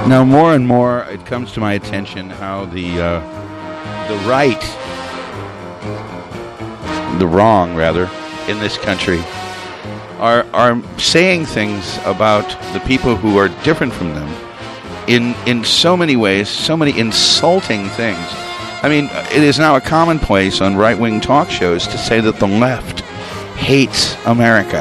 Now, more and more, it comes to my attention how the right, the wrong, rather, in this country are saying things about the people who are different from them in so many ways, so many insulting things. I mean, it is now a commonplace on right-wing talk shows to say that the left hates America.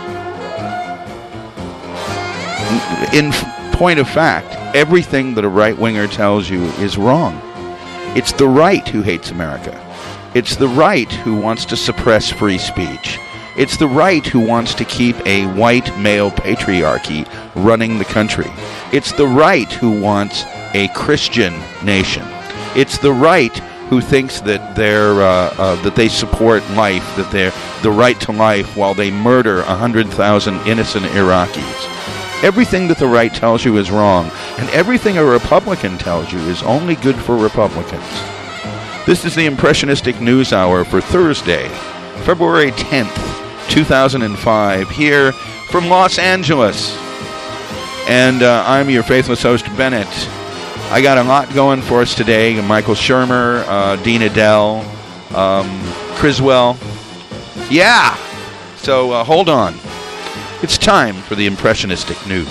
In point of fact, everything that a right-winger tells you is wrong. It's the right who hates America. It's the right who wants to suppress free speech. It's the right who wants to keep a white male patriarchy running the country. It's the right who wants a Christian nation. It's the right who thinks that that they support life, that they're the right to life, while they murder 100,000 innocent Iraqis. Everything that the right tells you is wrong, and everything a Republican tells you is only good for Republicans. This is the Impressionistic News Hour for Thursday, February 10th, 2005, here from Los Angeles. And I'm your faithless host, Bennett. I got a lot going for us today. Michael Shermer, Dean Adele, Criswell. Yeah! So hold on. It's time for the Impressionistic News.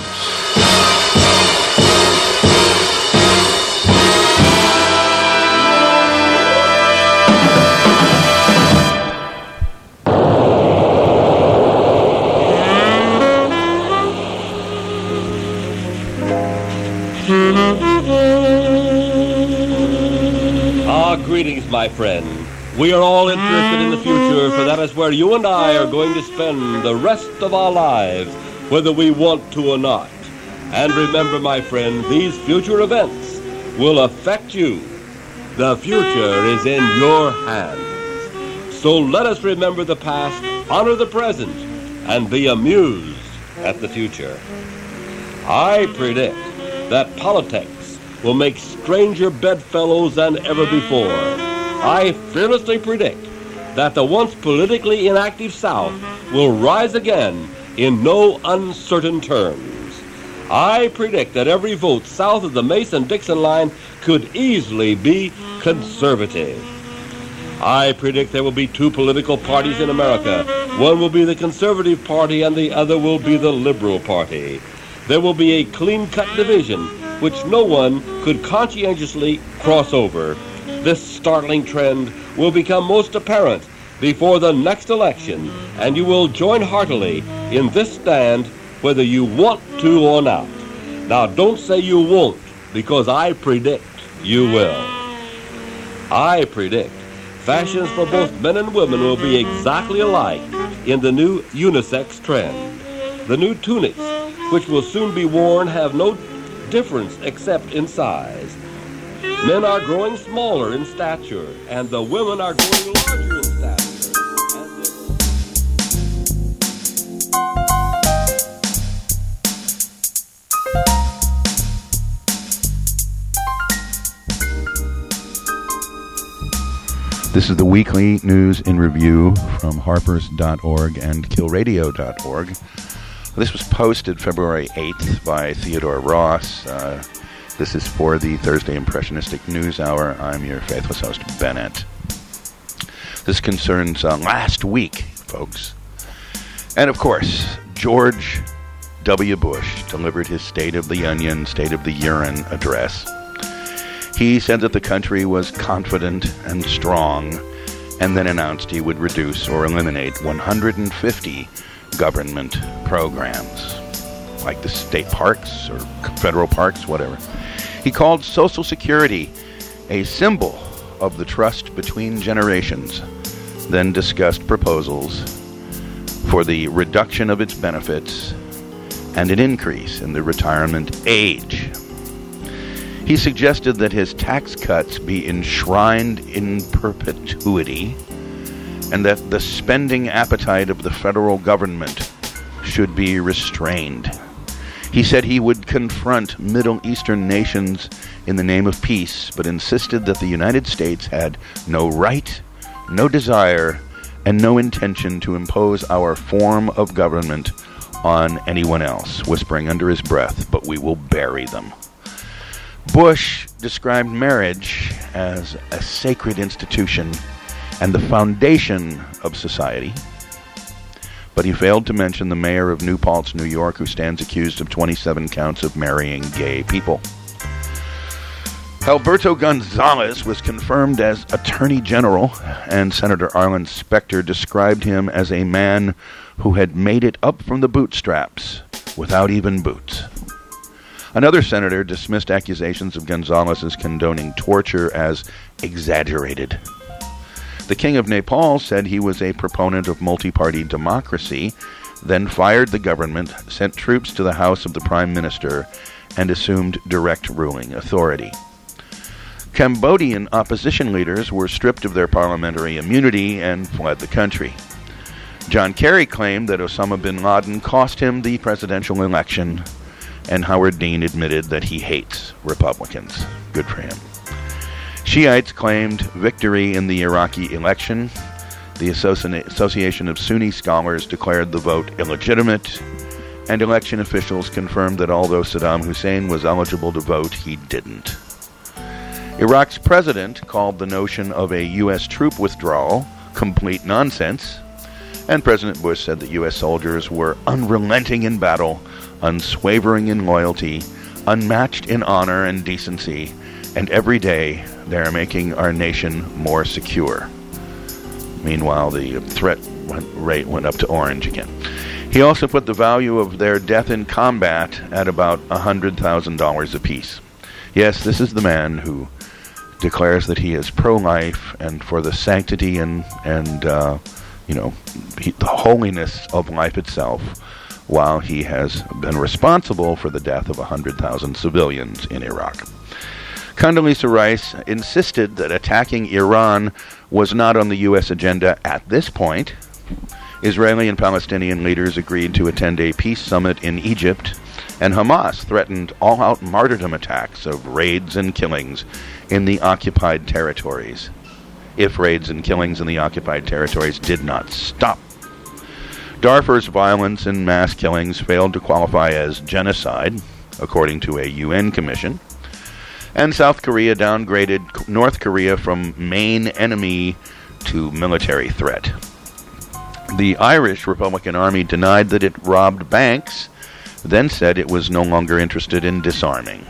Greetings, my friend. We are all interested in the future, for that is where you and I are going to spend the rest of our lives, whether we want to or not. And remember, my friend, these future events will affect you. The future is in your hands. So let us remember the past, honor the present, and be amused at the future. I predict that politics will make stranger bedfellows than ever before. I fearlessly predict that the once politically inactive South will rise again in no uncertain terms. I predict that every vote south of the Mason-Dixon line could easily be conservative. I predict there will be two political parties in America. One will be the Conservative Party and the other will be the Liberal Party. There will be a clean-cut division which no one could conscientiously cross over. This startling trend will become most apparent before the next election, and you will join heartily in this stand whether you want to or not. Now, don't say you won't, because I predict you will. I predict fashions for both men and women will be exactly alike in the new unisex trend. The new tunics, which will soon be worn, have no difference except in size. Men are growing smaller in stature, and the women are growing larger in stature. This is the weekly news in review from harpers.org and killradio.org. This was posted February 8th by Theodore Ross. This is for the Thursday Impressionistic News Hour. I'm your faithless host, Bennett. This concerns last week, folks. And of course, George W. Bush delivered his State of the Onion, State of the Urine address. He said that the country was confident and strong, and then announced he would reduce or eliminate 150 government programs, like the state parks or federal parks, whatever. He called Social Security a symbol of the trust between generations, then discussed proposals for the reduction of its benefits and an increase in the retirement age. He suggested that his tax cuts be enshrined in perpetuity and that the spending appetite of the federal government should be restrained. He said he would confront Middle Eastern nations in the name of peace, but insisted that the United States had no right, no desire, and no intention to impose our form of government on anyone else, whispering under his breath, "But we will bury them." Bush described marriage as a sacred institution and the foundation of society, but he failed to mention the mayor of New Paltz, New York, who stands accused of 27 counts of marrying gay people. Alberto Gonzales was confirmed as Attorney General, and Senator Arlen Specter described him as a man who had made it up from the bootstraps without even boots. Another senator dismissed accusations of Gonzales' condoning torture as exaggerated. The King of Nepal said he was a proponent of multi-party democracy, then fired the government, sent troops to the house of the Prime Minister, and assumed direct ruling authority. Cambodian opposition leaders were stripped of their parliamentary immunity and fled the country. John Kerry claimed that Osama bin Laden cost him the presidential election, and Howard Dean admitted that he hates Republicans. Good for him. Shiites claimed victory in the Iraqi election. The Association of Sunni Scholars declared the vote illegitimate, and election officials confirmed that although Saddam Hussein was eligible to vote, he didn't. Iraq's president called the notion of a U.S. troop withdrawal complete nonsense, and President Bush said that U.S. soldiers were unrelenting in battle, unswavering in loyalty, unmatched in honor and decency, and every day they are making our nation more secure. Meanwhile, the threat rate went up to orange again. He also put the value of their death in combat at about $100,000 apiece. Yes, this is the man who declares that he is pro-life and for the sanctity and the holiness of life itself, while he has been responsible for the death of 100,000 civilians in Iraq. Condoleezza Rice insisted that attacking Iran was not on the U.S. agenda at this point. Israeli and Palestinian leaders agreed to attend a peace summit in Egypt, and Hamas threatened all-out martyrdom attacks of raids and killings in the occupied territories, if raids and killings in the occupied territories did not stop. Darfur's violence and mass killings failed to qualify as genocide, according to a UN commission, and South Korea downgraded North Korea from main enemy to military threat. The Irish Republican Army denied that it robbed banks, then said it was no longer interested in disarming.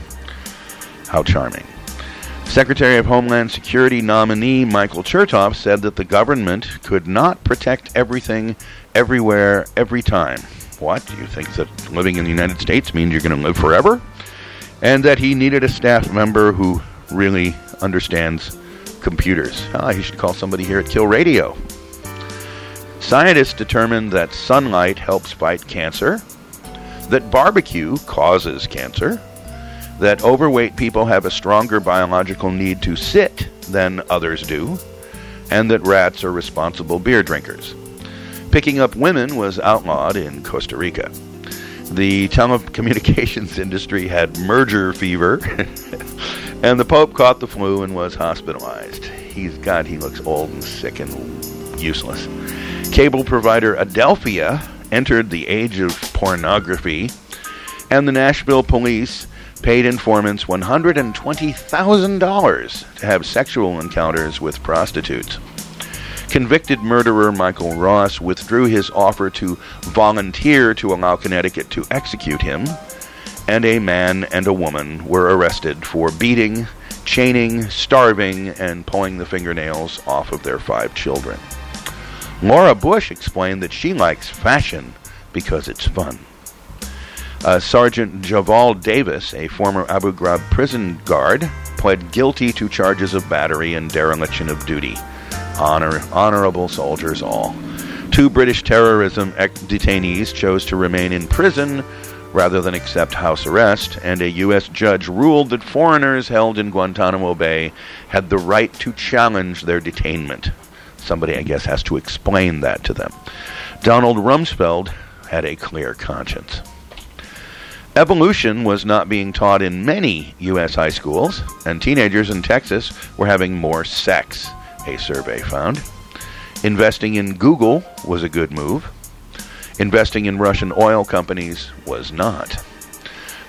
How charming. Secretary of Homeland Security nominee Michael Chertoff said that the government could not protect everything, everywhere, every time. What? Do you think that living in the United States means you're going to live forever? And that he needed a staff member who really understands computers. He should call somebody here at Kill Radio. Scientists determined that sunlight helps fight cancer, that barbecue causes cancer, that overweight people have a stronger biological need to sit than others do, and that rats are responsible beer drinkers. Picking up women was outlawed in Costa Rica. The telecommunications industry had merger fever, and the Pope caught the flu and was hospitalized. He looks old and sick and useless. Cable provider Adelphia entered the age of pornography, and the Nashville police paid informants $120,000 to have sexual encounters with prostitutes. Convicted murderer Michael Ross withdrew his offer to volunteer to allow Connecticut to execute him, and a man and a woman were arrested for beating, chaining, starving, and pulling the fingernails off of their 5 children. Laura Bush explained that she likes fashion because it's fun. Sergeant Javal Davis, a former Abu Ghraib prison guard, pled guilty to charges of battery and dereliction of duty. Honorable soldiers all. 2 British terrorism detainees chose to remain in prison rather than accept house arrest, and a U.S. judge ruled that foreigners held in Guantanamo Bay had the right to challenge their detainment. Somebody, I guess, has to explain that to them. Donald Rumsfeld had a clear conscience. Evolution was not being taught in many U.S. high schools, and teenagers in Texas were having more sex, a survey found. Investing in Google was a good move. Investing in Russian oil companies was not.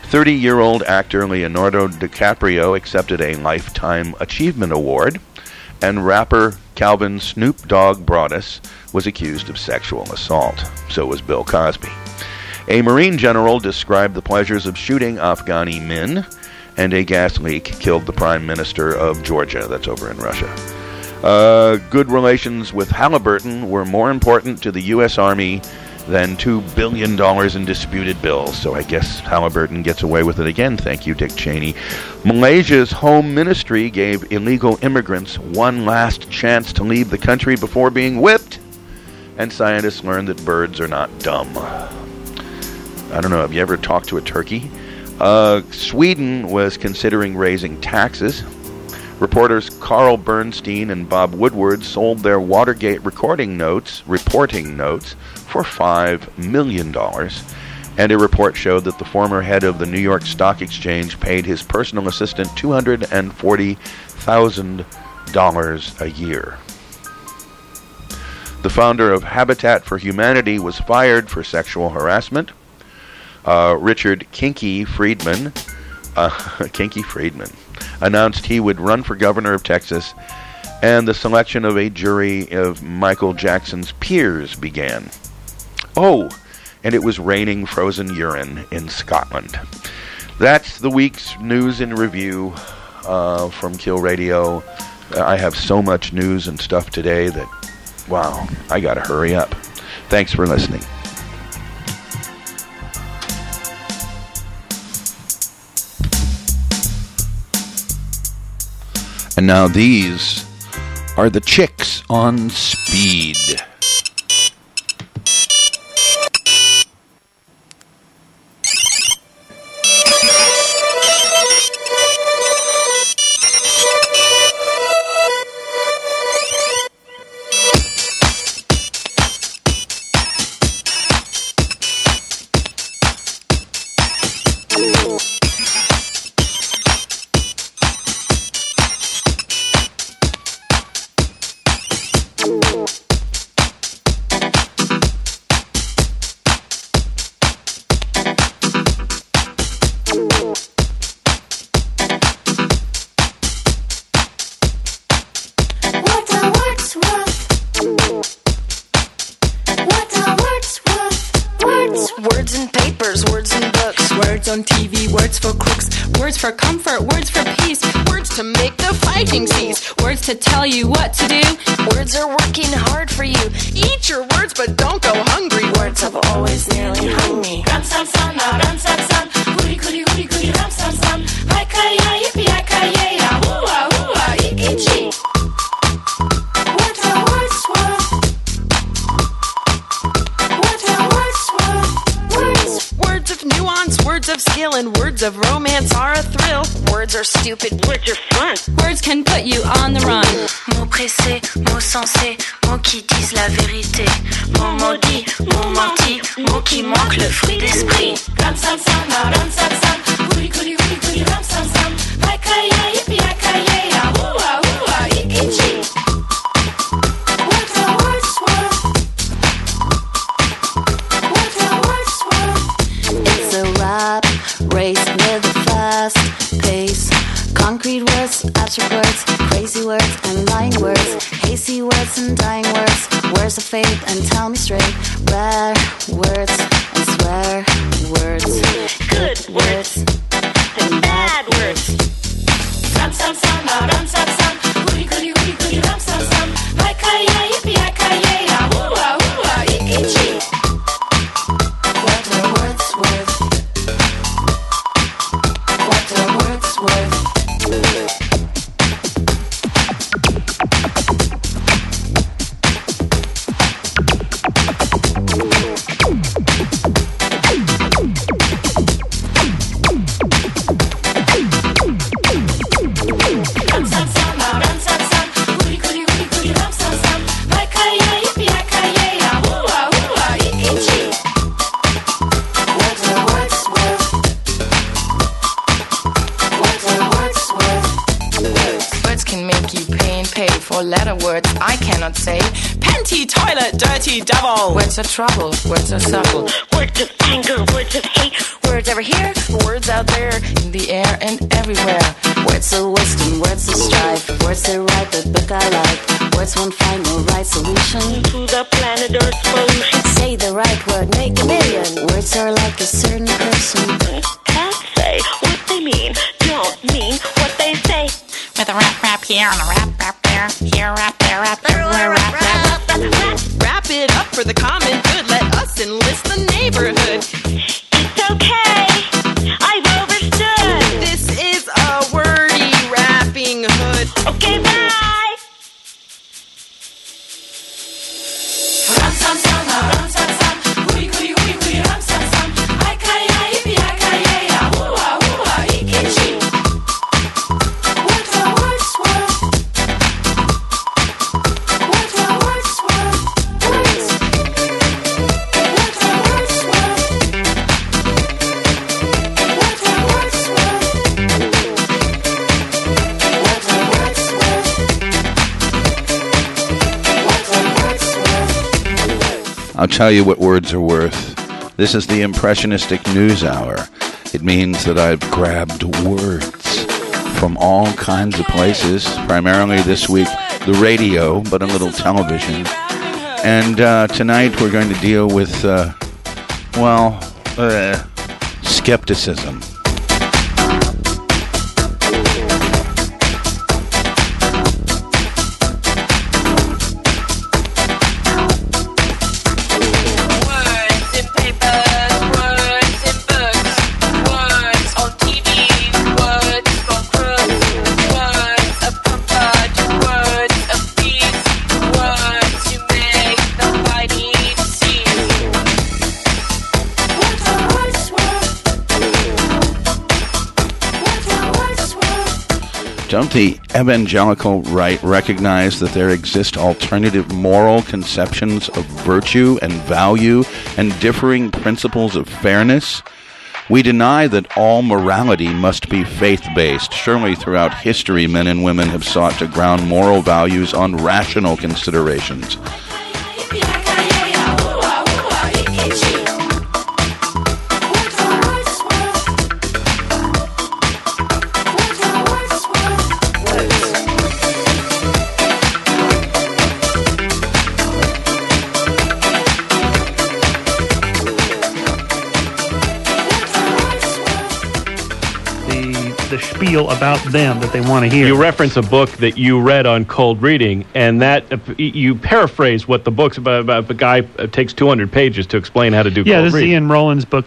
30-year-old actor Leonardo DiCaprio accepted a Lifetime Achievement Award, and rapper Calvin Snoop Dogg Broadus was accused of sexual assault. So was Bill Cosby. A Marine general described the pleasures of shooting Afghani men, and a gas leak killed the Prime Minister of Georgia, that's over in Russia. Good relations with Halliburton were more important to the U.S. Army than $2 billion in disputed bills. So I guess Halliburton gets away with it again. Thank you, Dick Cheney. Malaysia's Home Ministry gave illegal immigrants one last chance to leave the country before being whipped. And scientists learned that birds are not dumb. I don't know, have you ever talked to a turkey? Sweden was considering raising taxes. Reporters Carl Bernstein and Bob Woodward sold their Watergate reporting notes for $5 million. And a report showed that the former head of the New York Stock Exchange paid his personal assistant $240,000 a year. The founder of Habitat for Humanity was fired for sexual harassment. Richard Kinky Friedman announced he would run for governor of Texas, and the selection of a jury of Michael Jackson's peers began. Oh, and it was raining frozen urine in Scotland. That's the week's news in review from Kill Radio. I have so much news and stuff today that, wow, I gotta hurry up. Thanks for listening. And now these are the Chicks on Speed. To tell you what to do. Words are working hard for you. Eat your words, but don't go hungry. Words have always nearly hung me. Ram sam sam, na ram sam sam. Huri kuri huri kuri ram sam sam. Haikaya yippee haikaya ya. Hooah hooah ikichi. What are words worth? What are words worth? Words. Words of nuance, words of skill, and words of romance are a thrill. Words are stupid, words are fun. Words can put you on the run. Mots pressés, mots sensés, mots qui disent la vérité. Mots maudits, mots mentis, mots qui manquent le fruit d'esprit. Ram sam sam, na ram sam sam. Huri kuri huri kuri ram sam sam. Haikaya yippee haikaya ya. Hooah hooah ikichi. What are words worth? What are words worth? It's a rap race with a fast pace. Concrete words, abstract words, crazy words and lying words, hazy words and dying words, words of faith and tell me straight, rare words and swear words, good words and bad words. Ram sam sam, na ram sam sam, huri kuri huri kuri ram sam sam, haikaya yippee haikaya ya, hooah hooah ikichi. What are words worth? What are words worth? four-letter words I cannot say. Panty, toilet, dirty, devil. Words of trouble, words of subtle. Words of anger, words of hate. Words over here, words out there, in the air and everywhere. Words of wisdom, words of strife. Words that write the book I like. Words won't find no right solution to the planet Earth's pollution. Say the right word, make a million. Words are like a certain person. Can't say what they mean, don't mean what they say. With a rap here and a rap there, here rap there, rap there, rap. Wrap it up for the common good. Let us enlist the neighborhood. It's okay, I've overstood. This is a wordy rapping hood. Okay, bye. Ram sam sam, ram sam sam, hooey hooey hooey hooey, ram sam sam. Ay kaya yippee, ay kaya ya, woo-ah woo-ah, ikichi. What a words were. What a words were. Words. What a words were. What a words were. What a words were. What a words were. I'll tell you what words are worth. This is the Impressionistic News Hour. It means that I've grabbed words from all kinds of places, primarily this week the radio, but a little television. And tonight we're going to deal with, skepticism. Words in papers, words in books, words on TV, words for crooks, words of comfort, words of peace, words to make the fighting cease. What a words were. What a words were. Don't the evangelical right recognize that there exist alternative moral conceptions of virtue and value and differing principles of fairness? We deny that all morality must be faith-based. Surely throughout history, men and women have sought to ground moral values on rational considerations. Yippee, ay kaya ya, woo-ah woo-ah, ikichi. What a words were. What a words were. Words. The spiel about them that they want to hear. You reference a book that you read on cold reading, and that you paraphrase what the book's about. The guy takes 200 pages to explain how to do cold reading. Yeah, this is Ian Rowland's book.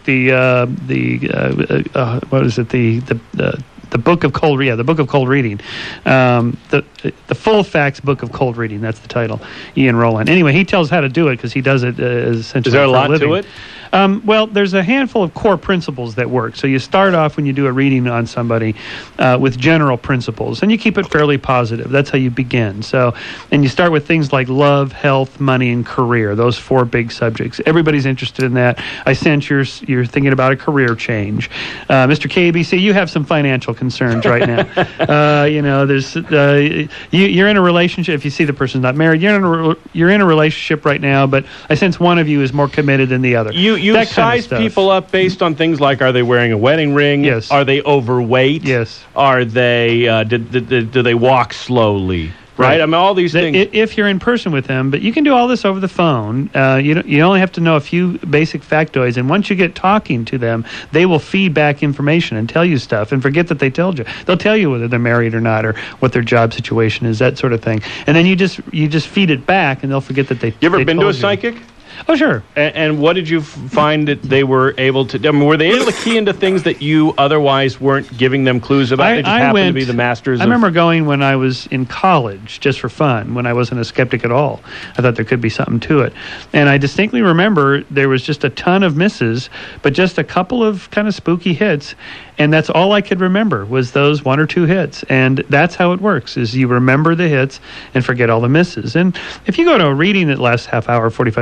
What is it? The Book of Cold Reading. Yeah, the Book of Cold Reading. The Full Facts Book of Cold Reading. That's the title. Ian Rowland. Anyway, he tells how to do it because he does it essentially. Is there a for lot living. to it? Well, there's a handful of core principles that work. So you start off when you do a reading on somebody with general principles, and you keep it fairly positive. That's how you begin. So, and you start with things like love, health, money, and career. Those four big subjects. Everybody's interested in that. I sense you're thinking about a career change. Mr. KBC, you have some financial concerns right now. There's you're in a relationship. If you see the person's not married, you're in a relationship right now. But I sense one of you is more committed than the other. You That kind of size stuff. people up based on things like, are they wearing a wedding ring? Yes. Are they overweight? Yes. Are they do they walk slowly? Right? I mean, all these things. If you're in person with them, but you can do all this over the phone. You only have to know a few basic factoids, and once you get talking to them, they will feed back information and tell you stuff, and forget that they told you. They'll tell you whether they're married or not, or what their job situation is, that sort of thing. And then you just feed it back, and they'll forget that they. You ever been to a told you. psychic? Oh, sure. And what did you find that they were able to? I mean, were they able to key into things that you otherwise weren't giving them clues about? They just happened to be the masters. I remember going when I was in college, just for fun, when I wasn't a skeptic at all. I thought there could be something to it. And I distinctly remember there was just a ton of misses, but just a couple of kind of spooky hits. And that's all I could remember was those one or two hits. And that's how it works, is you remember the hits and forget all the misses. And if you go to a reading that lasts half hour, 45 minutes, even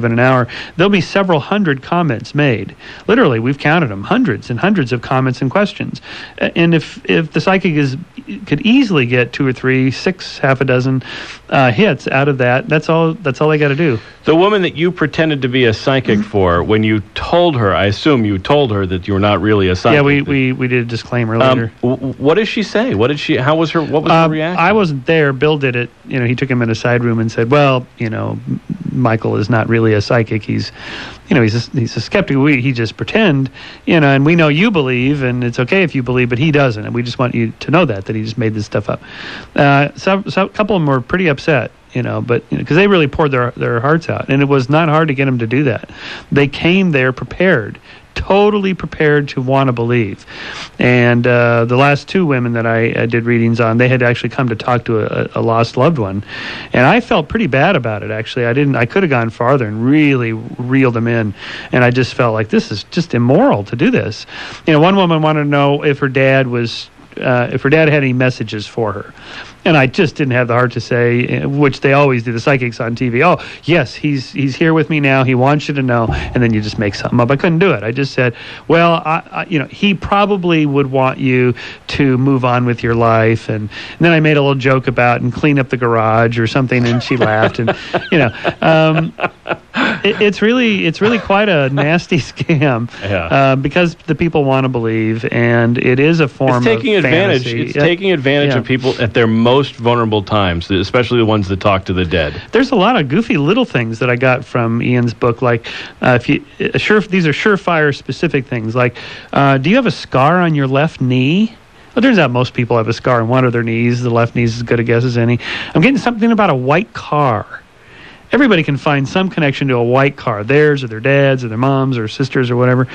in an hour, there'll be several hundred comments made. Literally, we've counted them, hundreds and hundreds of comments and questions. And if the psychic could easily get 2 or 3, 6, half a dozen hits out of that, that's all they got to do. The woman that you pretended to be a psychic for, when you told her, I assume you told her that you were not really a psychic. Yeah, we did a disclaimer later. What did she say? What was her reaction? I wasn't there. Bill did it. He took him in a side room and said, well, Michael is not really a psychic. He's a skeptic. He just pretend, and we know you believe, and it's okay if you believe, but he doesn't, and we just want you to know that he just made this stuff up. So a couple of them were pretty upset, but because they really poured their hearts out, and it was not hard to get them to do that. They came there prepared, totally prepared to want to believe. And the last 2 women that I did readings on, they had actually come to talk to a lost loved one, and I felt pretty bad about it. Actually, I could have gone farther and really reeled them in, and I just felt like this is just immoral to do this. One woman wanted to know if her dad had any messages for her. And I just didn't have the heart to say, which they always do, the psychics on TV. Oh, yes, he's here with me now. He wants you to know. And then you just make something up. I couldn't do it. I just said, well, he probably would want you to move on with your life. And then I made a little joke about and clean up the garage or something, and she laughed. And it's really quite a nasty scam because the people want to believe, and it is a form of fantasy. It's taking advantage of people at their most vulnerable times, especially the ones that talk to the dead. There's a lot of goofy little things that I got from Ian's book, like these are surefire specific things, like do you have a scar on your left knee? Well, it turns out most people have a scar on one of their knees. The left knee is as good a guess as any. I'm getting something about a white car. Everybody can find some connection to a white car, theirs or their dad's or their mom's or sisters or whatever.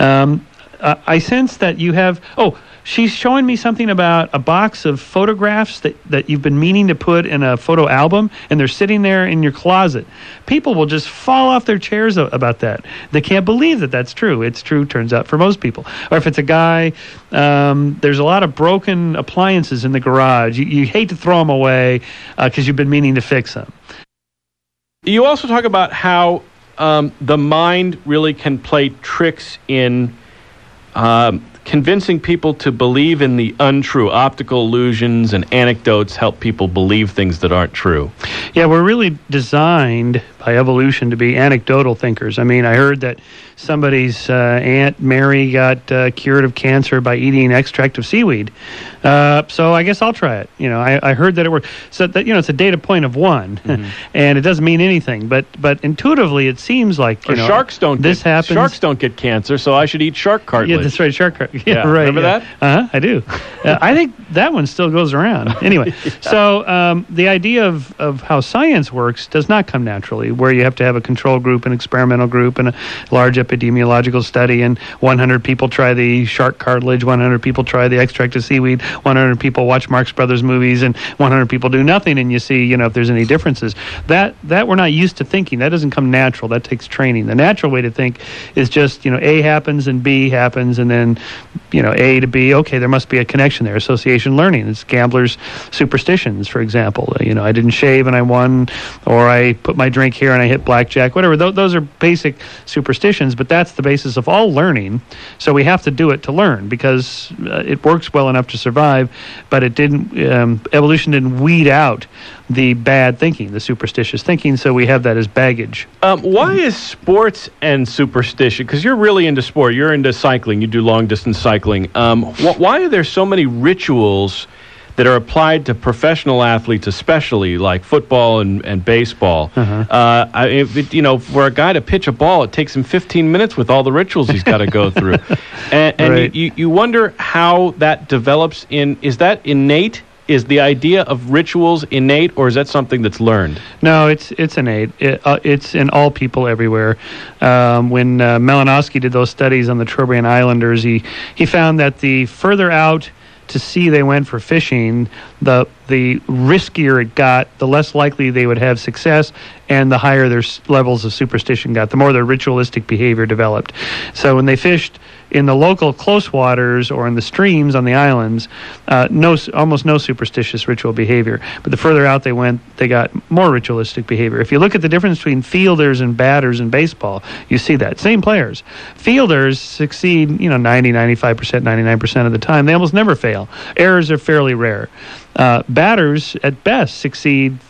I sense that you have... she's showing me something about a box of photographs that you've been meaning to put in a photo album, and they're sitting there in your closet. People will just fall off their chairs about that. They can't believe that that's true. It's true, turns out, for most people. Or if it's a guy, there's a lot of broken appliances in the garage. You hate to throw them away because you've been meaning to fix them. You also talk about how the mind really can play tricks in convincing people to believe in the untrue. Optical illusions and anecdotes help people believe things that aren't true. Yeah, we're really designed by evolution to be anecdotal thinkers. I mean, I heard that somebody's Aunt Mary got cured of cancer by eating an extract of seaweed. So I guess I'll try it. I heard that it worked. So that, it's a data point of 1, and it doesn't mean anything. But intuitively, it seems like sharks don't. Sharks don't get cancer, so I should eat shark cartilage. Yeah, that's right, shark cartilage. Yeah, right. Remember that? I do. I think that one still goes around. Anyway, so the idea of how science works does not come naturally, where you have to have a control group, an experimental group, and a large epidemiological study, and 100 people try the shark cartilage, 100 people try the extract of seaweed, 100 people watch Marx Brothers movies, and 100 people do nothing, and you see, if there's any differences. That we're not used to thinking. That doesn't come natural. That takes training. The natural way to think is just, A happens and B happens, and then, A to B, okay, there must be a connection there. Association learning. It's gamblers' superstitions, for example. I didn't shave and I won, or I put my drink here and I hit blackjack, whatever. Those are basic superstitions, but that's the basis of all learning. So we have to do it to learn, because it works well enough to survive, but it didn't. Evolution didn't weed out the bad thinking, the superstitious thinking, so we have that as baggage. Why is sports and superstition, because you're really into sport, you're into cycling, you do long-distance cycling, why are there so many rituals that are applied to professional athletes, especially like football and baseball? For a guy to pitch a ball, it takes him 15 minutes with all the rituals he's got to go through. And right. you wonder how that develops is that innate? Is the idea of rituals innate, or is that something that's learned? No, it's innate. It's in all people everywhere. When Malinowski did those studies on the Trobriand Islanders, he found that the further out to sea they went for fishing, the riskier it got, the less likely they would have success, and the higher their levels of superstition got, the more their ritualistic behavior developed. So when they fished, in the local close waters or in the streams on the islands, almost no superstitious ritual behavior. But the further out they went, they got more ritualistic behavior. If you look at the difference between fielders and batters in baseball, you see that. Same players. Fielders succeed, 90, 95%, 99% of the time. They almost never fail. Errors are fairly rare. Batters, at best, succeed,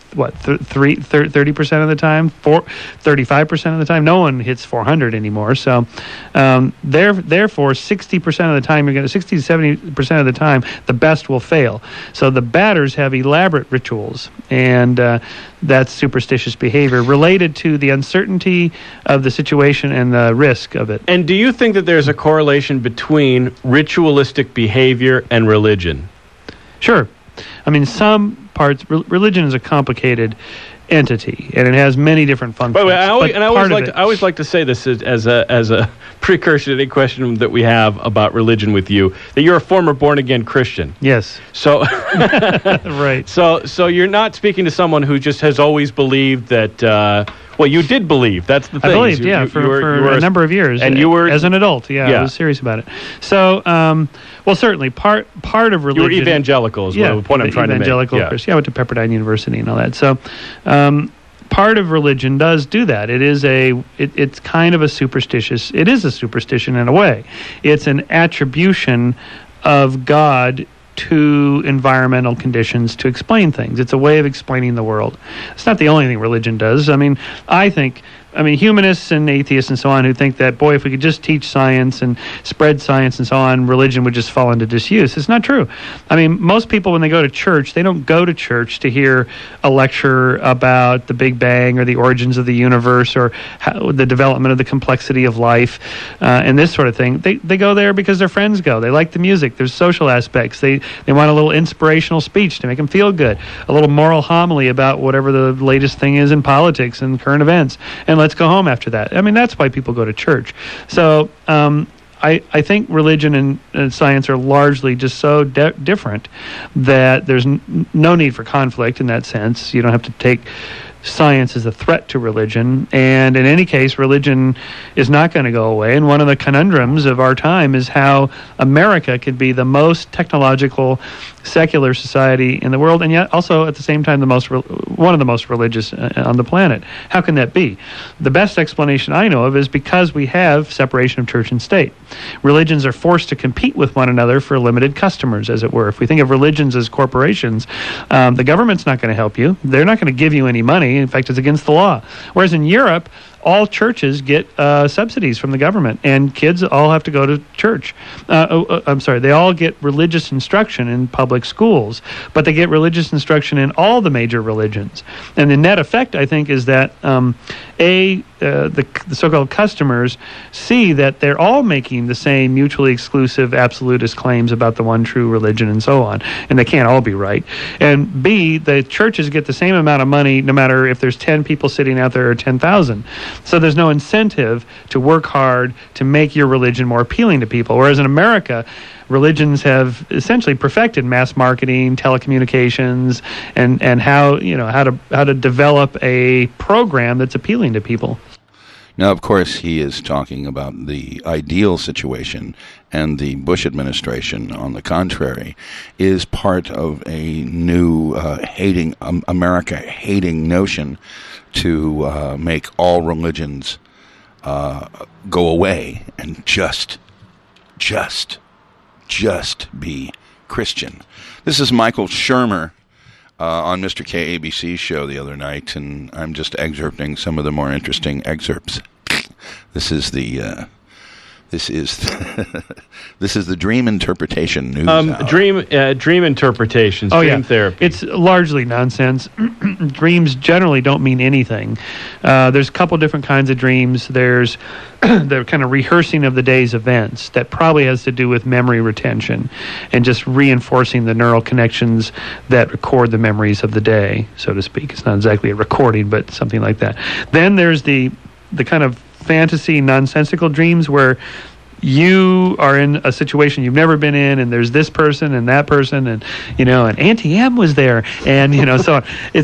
30% of the time, 35% of the time. No one hits 400 anymore. So, therefore, 60% of the time, 60 to 70% of the time, the best will fail. So the batters have elaborate rituals, and that's superstitious behavior related to the uncertainty of the situation and the risk of it. And do you think that there's a correlation between ritualistic behavior and religion? Sure. I mean, some parts, religion is a complicated entity, and it has many different functions. I always like to say this as a precursor to any question that we have about religion with you, that you're a former born-again Christian. Yes. So, right. So you're not speaking to someone who just has always believed that... well, you did believe. That's the thing. I believed, for a number of years. And you were... As an adult, I was serious about it. So, well, certainly, part of religion... You were evangelical is what I'm trying to make. Evangelical Christian. I went to Pepperdine University and all that. So, part of religion does do that. It's kind of a superstitious... It is a superstition in a way. It's an attribution of God to environmental conditions to explain things. It's a way of explaining the world. It's not the only thing religion does. I think humanists and atheists and so on who think that, boy, if we could just teach science and spread science and so on, religion would just fall into disuse. It's not true. Most people, when they go to church, they don't go to church to hear a lecture about the Big Bang or the origins of the universe or the development of the complexity of life and this sort of thing. They go there because their friends go. They like the music. There's social aspects. They want a little inspirational speech to make them feel good, a little moral homily about whatever the latest thing is in politics and current events, and let's go home after that. That's why people go to church. So I think religion and science are largely just so different that there's no need for conflict in that sense. You don't have to take science as a threat to religion, and in any case, religion is not going to go away. And one of the conundrums of our time is how America could be the most technological, secular society in the world, and yet also at the same time one of the most religious on the planet. How can that be? The best explanation I know of is because we have separation of church and state. Religions are forced to compete with one another for limited customers, as it were. If we think of religions as corporations, the government's not going to help you. They're not going to give you any money. In fact, it's against the law. Whereas in Europe, all churches get subsidies from the government, and kids all have to go to church. They all get religious instruction in public schools, but they get religious instruction in all the major religions. And the net effect, I think, is that the so-called customers see that they're all making the same mutually exclusive absolutist claims about the one true religion and so on, and they can't all be right. And B, the churches get the same amount of money no matter if there's 10 people sitting out there or 10,000. So there's no incentive to work hard to make your religion more appealing to people. Whereas in America, religions have essentially perfected mass marketing, telecommunications, and how to develop a program that's appealing to people. Now, of course, he is talking about the ideal situation, and the Bush administration, on the contrary, is part of a new America-hating notion to make all religions go away and just be Christian. This is Michael Shermer on Mr. K ABC's show the other night, and I'm just excerpting some of the more interesting excerpts. This is the dream interpretation news hour. Dream interpretations, dream therapy. It's largely nonsense. Dreams generally don't mean anything. There's a couple different kinds of dreams. There's the kind of rehearsing of the day's events that probably has to do with memory retention and just reinforcing the neural connections that record the memories of the day, so to speak. It's not exactly a recording, but something like that. Then there's the kind of fantasy, nonsensical dreams where you are in a situation you've never been in, and there's this person and that person, and and Auntie M was there, and so on.